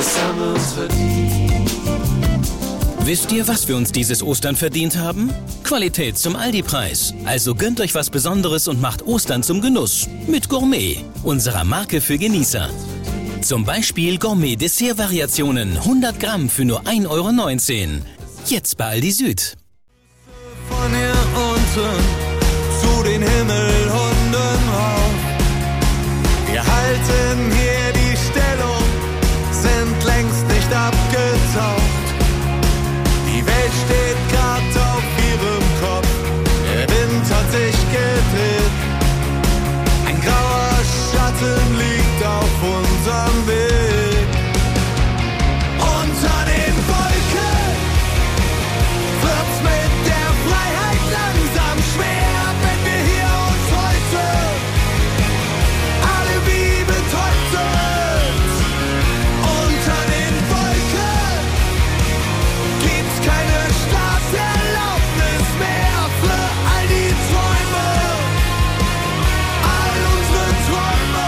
das haben wir uns verdient. Wisst ihr, was wir uns dieses Ostern verdient haben? Qualität zum Aldi-Preis. Also gönnt euch was Besonderes und macht Ostern zum Genuss. Mit Gourmet, unserer Marke für Genießer. Zum Beispiel Gourmet-Dessert-Variationen, 100 Gramm für nur 1,19 €. Jetzt bei Aldi Süd. Von hier unten zu den Himmelhunden rauf. Wir halten hier die Stellung, sind längst nicht abgetaucht. Die Welt steht grad auf ihrem Kopf, der Wind hat sich gedreht. Ein grauer Schatten liegt auf unserem Weg. Unter den Wolken wird's mit der Freiheit langsam schwer, wenn wir hier uns heute alle wie betäubt sind. Unter den Wolken gibt's keine Starterlaubnis mehr für all die Träume, all unsere Träume.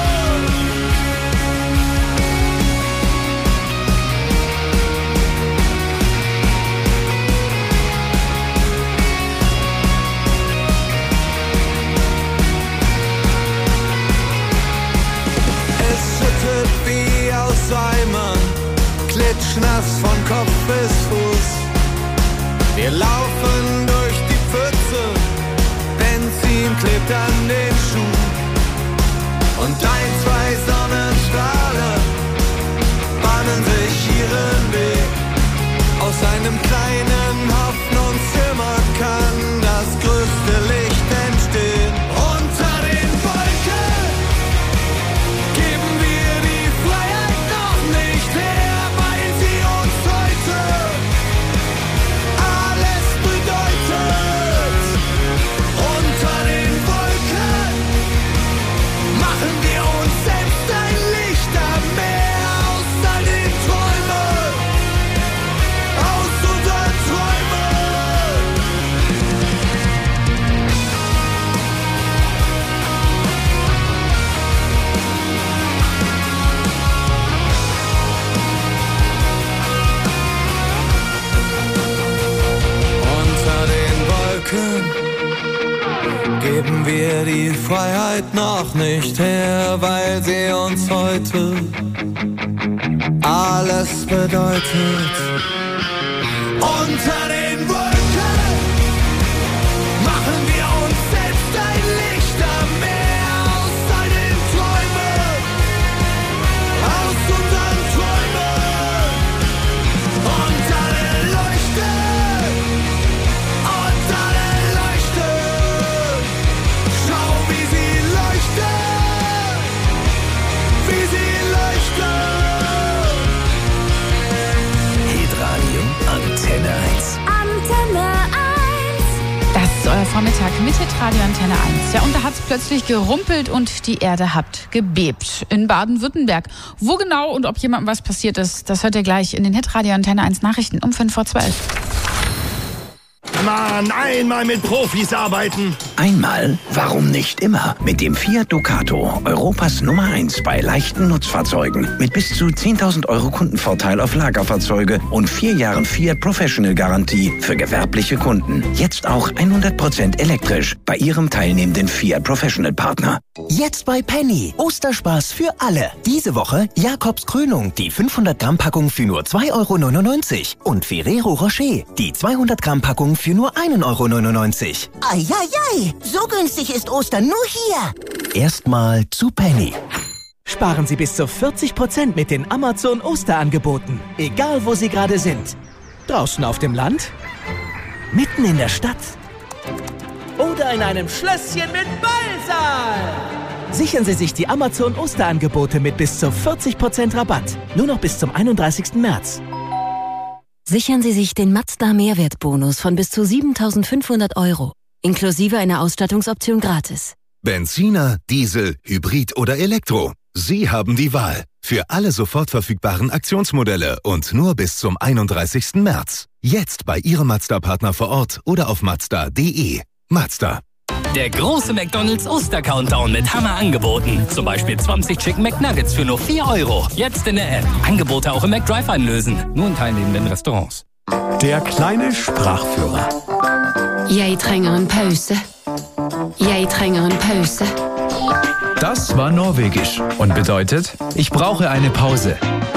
Es schüttet wie aus Eimern, klitschnass von Kopf bis Fuß. Wir laufen durch die Pfütze, Benzin klebt an den Schuhen. Und 1-2 Sonnenstrahlen bahnen sich ihren Weg. Aus einem kleinen Hoffnungszimmer kann das größte Licht entstehen. Unter den Wolken geben wir die Freiheit noch nicht her, weil sie uns heute alles bedeutet. Unter den Wolken machen wir uns selbst ein Licht am Meer aus all den Träumen, aus unseren Träumen. Unter den Wolken geben wir die Freiheit noch nicht her, weil sie uns heute alles bedeutet. Unter den Wolken machen wir uns selbst ein Licht am Meer aus all den Träumen, aus unseren Träumen. Und alle leuchten, und alle leuchten. Schau, wie sie leuchten, wie sie leuchten. Hitradio Antenne 1. Antenne 1. Das ist euer Vormittag mit Hitradio Antenne 1. Ja, und da hat es plötzlich gerumpelt und die Erde hat gebebt. In Baden-Württemberg. Wo genau und ob jemandem was passiert ist, das hört ihr gleich in den Hitradio Antenne 1 Nachrichten um 11:55. Mann, einmal mit Profis arbeiten. Einmal? Warum nicht immer? Mit dem Fiat Ducato, Europas Nummer 1 bei leichten Nutzfahrzeugen. Mit bis zu 10.000 € Kundenvorteil auf Lagerfahrzeuge und 4 Jahren Fiat Professional Garantie für gewerbliche Kunden. Jetzt auch 100% elektrisch bei Ihrem teilnehmenden Fiat Professional Partner. Jetzt bei Penny. Osterspaß für alle. Diese Woche Jakobs Krönung, die 500 Gramm Packung für nur 2,99 € und Ferrero Rocher, die 200 Gramm Packung für nur 1,99 €. Eieiei, so günstig ist Ostern nur hier. Erstmal zu Penny. Sparen Sie bis zu 40% mit den Amazon Osterangeboten. Egal, wo Sie gerade sind. Draußen auf dem Land, mitten in der Stadt oder in einem Schlösschen mit Ballsaal. Sichern Sie sich die Amazon Osterangebote mit bis zu 40% Rabatt. Nur noch bis zum 31. März. Sichern Sie sich den Mazda Mehrwertbonus von bis zu 7.500 €, inklusive einer Ausstattungsoption gratis. Benziner, Diesel, Hybrid oder Elektro. Sie haben die Wahl. Für alle sofort verfügbaren Aktionsmodelle und nur bis zum 31. März. Jetzt bei Ihrem Mazda-Partner vor Ort oder auf mazda.de. Mazda. Der große McDonald's Oster-Countdown mit Hammer-Angeboten. Zum Beispiel 20 Chicken McNuggets für nur 4 €. Jetzt in der App. Angebote auch im McDrive einlösen. Nur in teilnehmenden Restaurants. Der kleine Sprachführer. Jeg trenger en pause. Jeg trenger en pause. Das war Norwegisch und bedeutet, ich brauche eine Pause.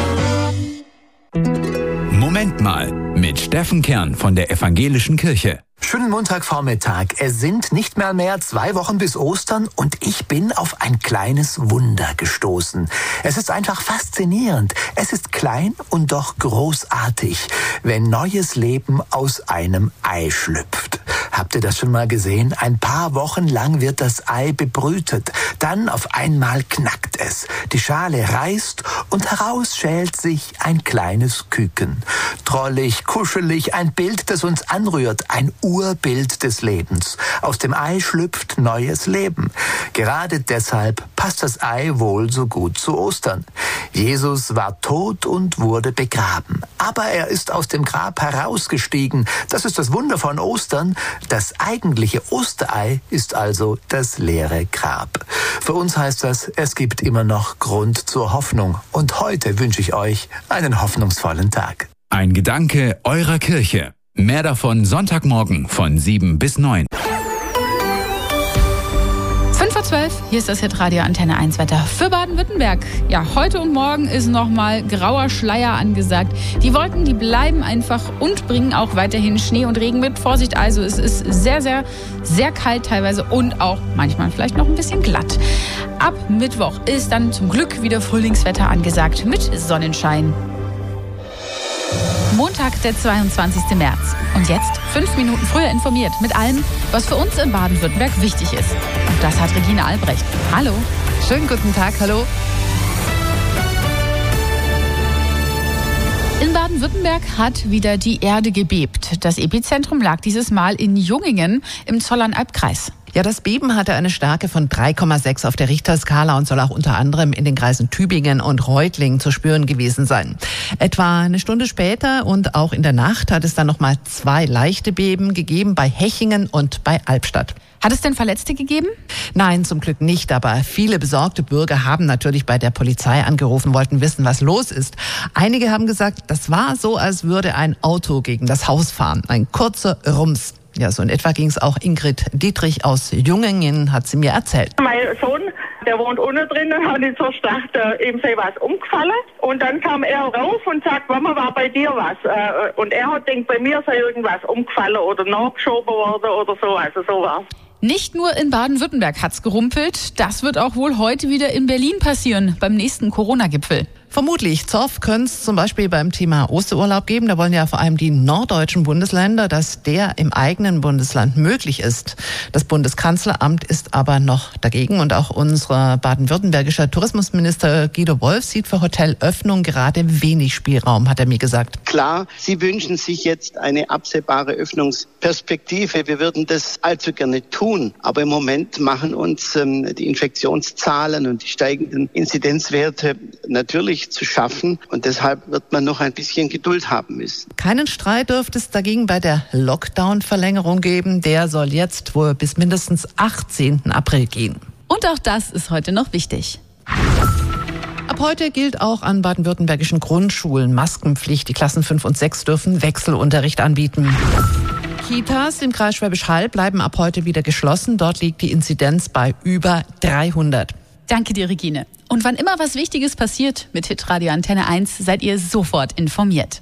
Moment mal, mit Steffen Kern von der Evangelischen Kirche. Schönen Montagvormittag. Es sind nicht mehr 2 Wochen bis Ostern und ich bin auf ein kleines Wunder gestoßen. Es ist einfach faszinierend. Es ist klein und doch großartig, wenn neues Leben aus einem Ei schlüpft. Habt ihr das schon mal gesehen? Ein paar Wochen lang wird das Ei bebrütet. Dann auf einmal knackt es. Die Schale reißt und heraus schält sich ein kleines Küken. Drollig, kuschelig, ein Bild, das uns anrührt. Ein Urbild des Lebens. Aus dem Ei schlüpft neues Leben. Gerade deshalb passt das Ei wohl so gut zu Ostern. Jesus war tot und wurde begraben. Aber er ist aus dem Grab herausgestiegen. Das ist das Wunder von Ostern. Das eigentliche Osterei ist also das leere Grab. Für uns heißt das, es gibt immer noch Grund zur Hoffnung. Und heute wünsche ich euch einen hoffnungsvollen Tag. Ein Gedanke eurer Kirche. Mehr davon Sonntagmorgen von 7 bis 9. 5:12 Uhr, hier ist das Hitradio Antenne 1 Wetter für Baden-Württemberg. Ja, heute und morgen ist nochmal grauer Schleier angesagt. Die Wolken, die bleiben einfach und bringen auch weiterhin Schnee und Regen mit. Vorsicht also, es ist sehr, sehr, sehr kalt teilweise und auch manchmal vielleicht noch ein bisschen glatt. Ab Mittwoch ist dann zum Glück wieder Frühlingswetter angesagt mit Sonnenschein. Montag, der 22. März. Und jetzt 5 Minuten früher informiert mit allem, was für uns in Baden-Württemberg wichtig ist. Und das hat Regina Albrecht. Hallo. Schönen guten Tag, hallo. In Baden-Württemberg hat wieder die Erde gebebt. Das Epizentrum lag dieses Mal in Jungingen im Zollernalbkreis. Ja, das Beben hatte eine Stärke von 3,6 auf der Richterskala und soll auch unter anderem in den Kreisen Tübingen und Reutlingen zu spüren gewesen sein. Etwa eine Stunde später und auch in der Nacht hat es dann nochmal 2 leichte Beben gegeben bei Hechingen und bei Albstadt. Hat es denn Verletzte gegeben? Nein, zum Glück nicht, aber viele besorgte Bürger haben natürlich bei der Polizei angerufen, wollten wissen, was los ist. Einige haben gesagt, das war so, als würde ein Auto gegen das Haus fahren. Ein kurzer Rums. Ja, so in etwa ging es auch Ingrid Dietrich aus Jungingen, hat sie mir erzählt. Mein Sohn, der wohnt unten drin und hat nicht so stark, ihm sei was umgefallen. Und dann kam er rauf und sagt, Mama, war bei dir was? Und er hat gedacht, bei mir sei irgendwas umgefallen oder nachgeschoben worden oder so, also so war's. Nicht nur in Baden-Württemberg hat's gerumpelt, das wird auch wohl heute wieder in Berlin passieren, beim nächsten Corona-Gipfel. Vermutlich. Zoff könnte es zum Beispiel beim Thema Osterurlaub geben. Da wollen ja vor allem die norddeutschen Bundesländer, dass der im eigenen Bundesland möglich ist. Das Bundeskanzleramt ist aber noch dagegen. Und auch unser baden-württembergischer Tourismusminister Guido Wolf sieht für Hotelöffnung gerade wenig Spielraum, hat er mir gesagt. Klar, Sie wünschen sich jetzt eine absehbare Öffnungsperspektive. Wir würden das allzu gerne tun. Aber im Moment machen uns die Infektionszahlen und die steigenden Inzidenzwerte natürlich zu schaffen und deshalb wird man noch ein bisschen Geduld haben müssen. Keinen Streit dürfte es dagegen bei der Lockdown-Verlängerung geben. Der soll jetzt wohl bis mindestens 18. April gehen. Und auch das ist heute noch wichtig. Ab heute gilt auch an baden-württembergischen Grundschulen Maskenpflicht. Die Klassen 5 und 6 dürfen Wechselunterricht anbieten. Kitas im Kreis Schwäbisch Hall bleiben ab heute wieder geschlossen. Dort liegt die Inzidenz bei über 300. Danke dir, Regine. Und wann immer was Wichtiges passiert mit Hitradio Antenne 1, seid ihr sofort informiert.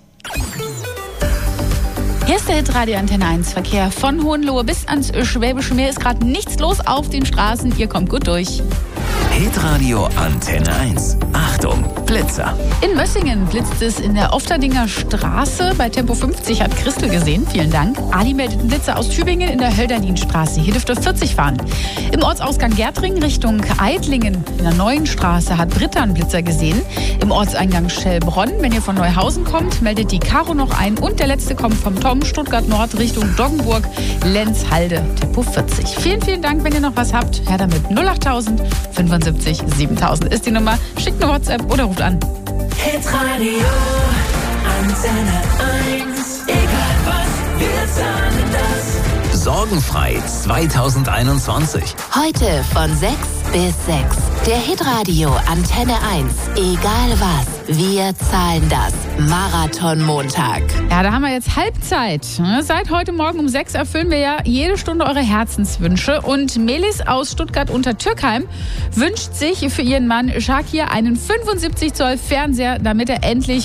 Hier ist der Hitradio Antenne 1 Verkehr. Von Hohenlohe bis ans Schwäbische Meer ist gerade nichts los auf den Straßen. Ihr kommt gut durch. Hitradio Antenne 1. Achtung, Blitzer. In Mössingen blitzt es in der Ofterdinger Straße. Bei Tempo 50 hat Christel gesehen. Vielen Dank. Ali meldet einen Blitzer aus Tübingen in der Hölderlinstraße. Hier dürft ihr 40 fahren. Im Ortsausgang Gärtring Richtung Eidlingen in der Neuen Straße hat Britta einen Blitzer gesehen. Im Ortseingang Schellbronn, wenn ihr von Neuhausen kommt, meldet die Caro noch ein. Und der letzte kommt vom Tom, Stuttgart Nord Richtung Doggenburg, Lenzhalde, Tempo 40. Vielen, vielen Dank, wenn ihr noch was habt. Her damit 08000 75 7000 ist die Nummer. Schickt eine WhatsApp oder ruft an. Hitradio Antenne 1. Egal was, wir sagen das. Sorgenfrei 2021. Heute von 6 bis 6. Der Hitradio Antenne 1. Egal was, wir zahlen das. Marathon-Montag. Ja, da haben wir jetzt Halbzeit. Seit heute Morgen um 6 erfüllen wir ja jede Stunde eure Herzenswünsche. Und Melis aus Stuttgart unter Türkheim wünscht sich für ihren Mann Shakir einen 75 Zoll Fernseher, damit er endlich